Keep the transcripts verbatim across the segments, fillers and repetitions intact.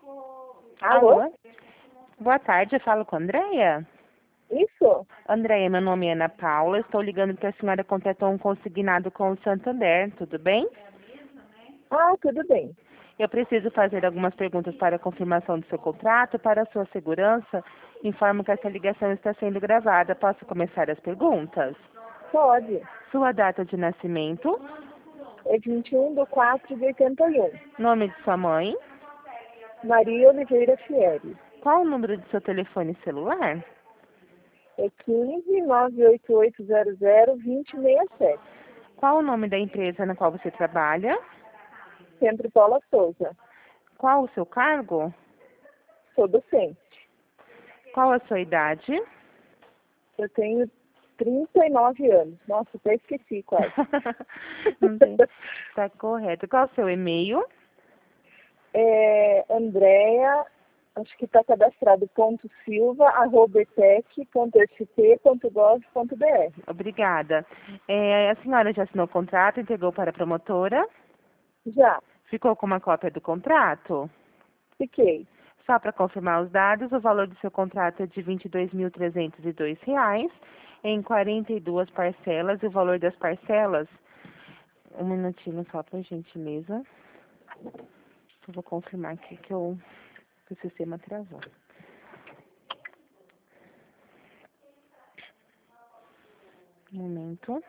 Alô? Alô? Boa tarde, eu falo com a Andréia. Isso? Andréia, meu nome é Ana Paula, estou ligando porque a senhora contratou um consignado com o Santander, tudo bem? Ah, tudo bem. Eu preciso fazer algumas perguntas para a confirmação do seu contrato. Para a sua segurança, informo que essa ligação está sendo gravada. Posso começar as perguntas? Pode. Sua data de nascimento, É vinte e um de quatro de oitenta e um. nome de sua mãe, Maria Oliveira Fieri. qual o número de seu telefone celular? É quinze, nove oito oito zero zero, vinte e sessenta e sete. Qual o nome da empresa na qual você trabalha? Sempre Paula Souza. Qual o seu cargo? Sou docente. Qual a sua idade? Eu tenho trinta e nove anos. Nossa, até esqueci quase. Não tem. Tá correto. Qual o seu e-mail? É Andréia, acho que está cadastrado, ponto silva, arroba etec ponto s t ponto gov ponto b r. Obrigada. É, a senhora já assinou o contrato, entregou para a promotora? Já, Ficou com uma cópia do contrato? fiquei. Só para confirmar os dados, o valor do seu contrato é de vinte e dois mil trezentos e dois reais em quarenta e duas parcelas. E o valor das parcelas, um minutinho só, por gentileza. Eu vou confirmar aqui que, eu, que o sistema atrasou. Um momento.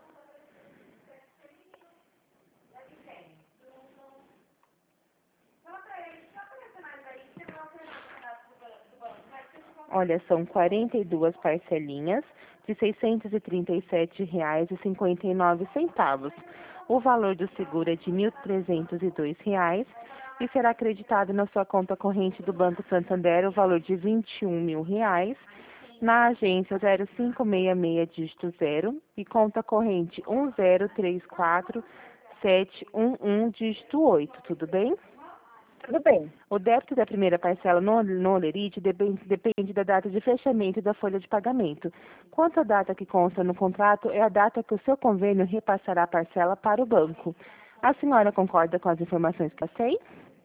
Olha, são quarenta e duas parcelinhas de seiscentos e trinta e sete reais e cinquenta e nove centavos. O valor do seguro é de mil trezentos e dois reais e será acreditado na sua conta corrente do Banco Santander o valor de vinte e um mil reais na agência zero cinco seis seis dígito zero e conta corrente um zero três quatro sete um um dígito oito, tudo bem? Tudo bem. O débito da primeira parcela no, no Olerite depende, depende da data de fechamento da folha de pagamento. Quanto à data que consta no contrato, é a data que o seu convênio repassará a parcela para o banco. A senhora concorda com as informações que passei?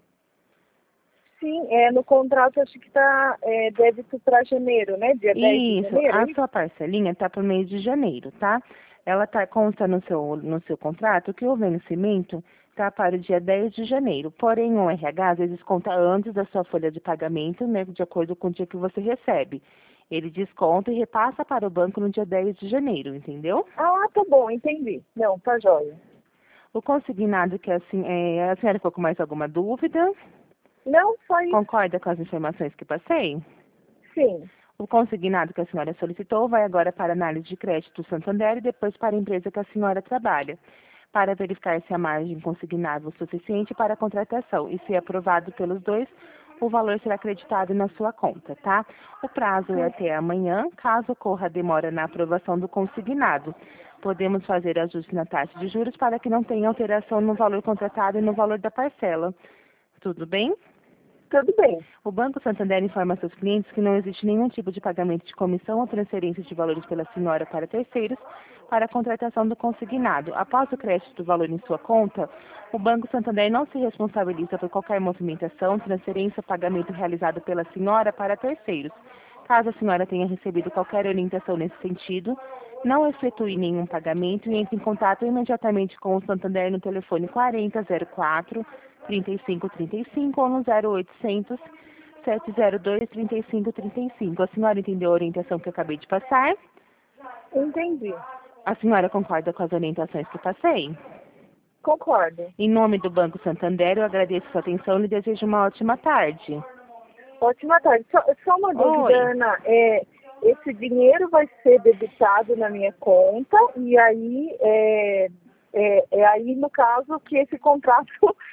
Sim, é, no contrato acho que está é, débito para janeiro, né? Dia dez de Isso, janeiro, é a isso? sua parcelinha está para o mês de janeiro, tá? Ela tá, consta no seu, no seu contrato que o vencimento está para o dia dez de janeiro. Porém, o R H às vezes conta antes da sua folha de pagamento, né, de acordo com o dia que você recebe. Ele desconta e repassa para o banco no dia dez de janeiro, entendeu? Ah, tá bom, entendi. Não, tá jóia. O consignado que assim, é, a senhora ficou com mais alguma dúvida? Não, só isso. Concorda com as informações que passei? Sim, O consignado que a senhora solicitou vai agora para a análise de crédito do Santander e depois para a empresa que a senhora trabalha, para verificar se a margem consignável é suficiente para a contratação e, se aprovado pelos dois, o valor será acreditado na sua conta, tá? O prazo é até amanhã, caso ocorra demora na aprovação do consignado. Podemos fazer ajuste na taxa de juros para que não tenha alteração no valor contratado e no valor da parcela. Tudo bem? tudo bem. O Banco Santander informa a seus clientes que não existe nenhum tipo de pagamento de comissão ou transferência de valores pela senhora para terceiros para a contratação do consignado. Após o crédito do valor em sua conta, o Banco Santander não se responsabiliza por qualquer movimentação, transferência ou pagamento realizado pela senhora para terceiros. Caso a senhora tenha recebido qualquer orientação nesse sentido, não efetue nenhum pagamento e entre em contato imediatamente com o Santander no telefone quarenta zero quatro trinta e cinco trinta e cinco ou no zero oitocentos sete zero dois trinta e cinco trinta e cinco. A senhora entendeu a orientação que eu acabei de passar? Entendi. A senhora concorda com as orientações que passei? Concordo. Em nome do Banco Santander, eu agradeço sua atenção e lhe desejo uma ótima tarde. Ótima tarde. Só, só uma dúvida, Oi. Ana. É, esse dinheiro vai ser debitado na minha conta e aí é, é, é aí, no caso, que esse contrato,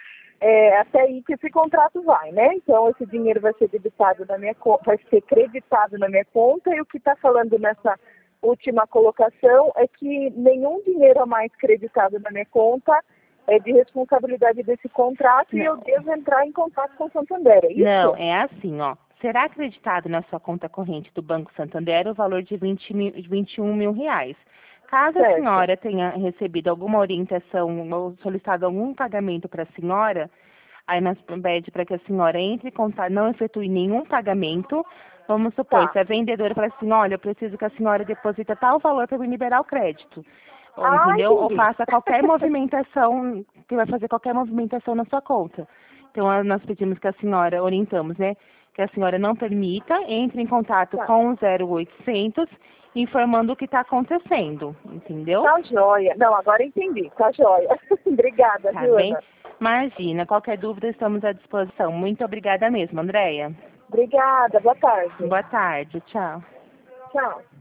é até aí que esse contrato vai, né? Então, esse dinheiro vai ser debitado na minha conta, vai ser creditado na minha conta e o que está falando nessa última colocação é que nenhum dinheiro a mais creditado na minha conta é de responsabilidade desse contrato e eu Não. devo entrar em contato com o Santander, é isso? Não, é assim, ó. Será acreditado na sua conta corrente do Banco Santander o valor de vinte mil, vinte e um mil reais. Caso a Certo. senhora tenha recebido alguma orientação ou solicitado algum pagamento para a senhora, Aí nós pede para que a senhora entre em contato, não efetue nenhum pagamento. Vamos supor, Tá. se a vendedora fala assim, olha, eu preciso que a senhora deposita tal valor para me liberar o crédito. Ou, Ah, entendeu? Ou entendi. faça qualquer movimentação, que vai fazer qualquer movimentação na sua conta. Então, a- nós pedimos que a senhora, orientamos, né? Que a senhora não permita, entre em contato Tá. com o zero oitocentos, informando o que está acontecendo, entendeu? Tá joia. Não, agora entendi. Tá joia. Obrigada, Tá viu, bem? Ana? Imagina, qualquer dúvida estamos à disposição. Muito obrigada mesmo, Andréia. Obrigada. Boa tarde. Boa tarde, tchau. Tchau.